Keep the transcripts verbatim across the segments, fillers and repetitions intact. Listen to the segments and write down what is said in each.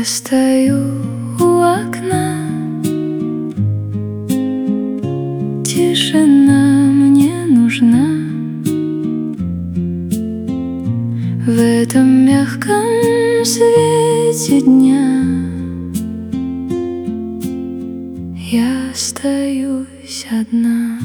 стою у окна, тишина мне нужна. В этом мягком свете дня я остаюсь одна.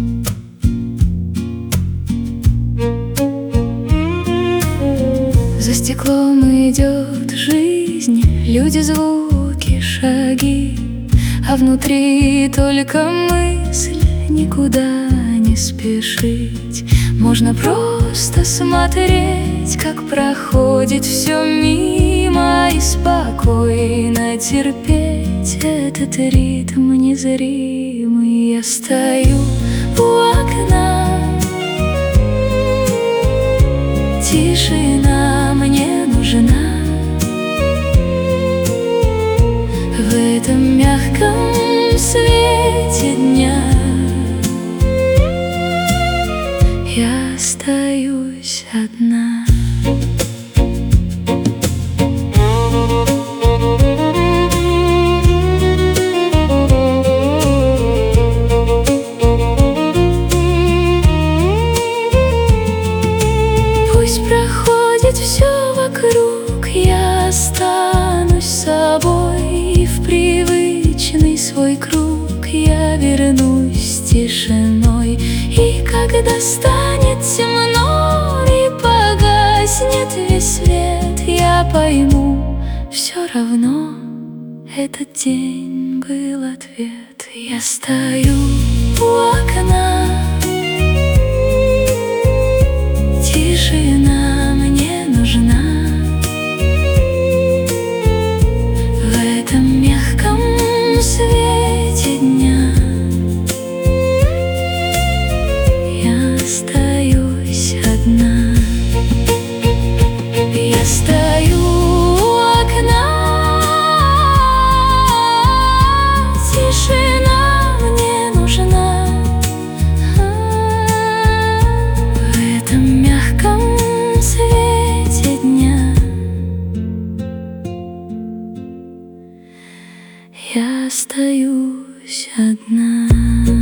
За стеклом идет жизнь, люди, звуки, шаги, а внутри только мысль никуда не спешить. Можно просто смотреть, как проходит все мимо, и спокойно терпеть этот ритм незримый. Я стою у окна, тишина мне нужна. В этом мягком свете дня я остаюсь одна. Пусть проходит все вокруг, я останусь собой, и в привычный свой круг я вернусь с тишиной. И когда станет темно и погаснет весь свет, я пойму, все равно этот день был ответ. Я стою у окна, тишина мне нужна. В этом мягком свете дня я остаюсь одна. Я стою у окна, тишина мне нужна. В этом мягком свете дня я остаюсь одна.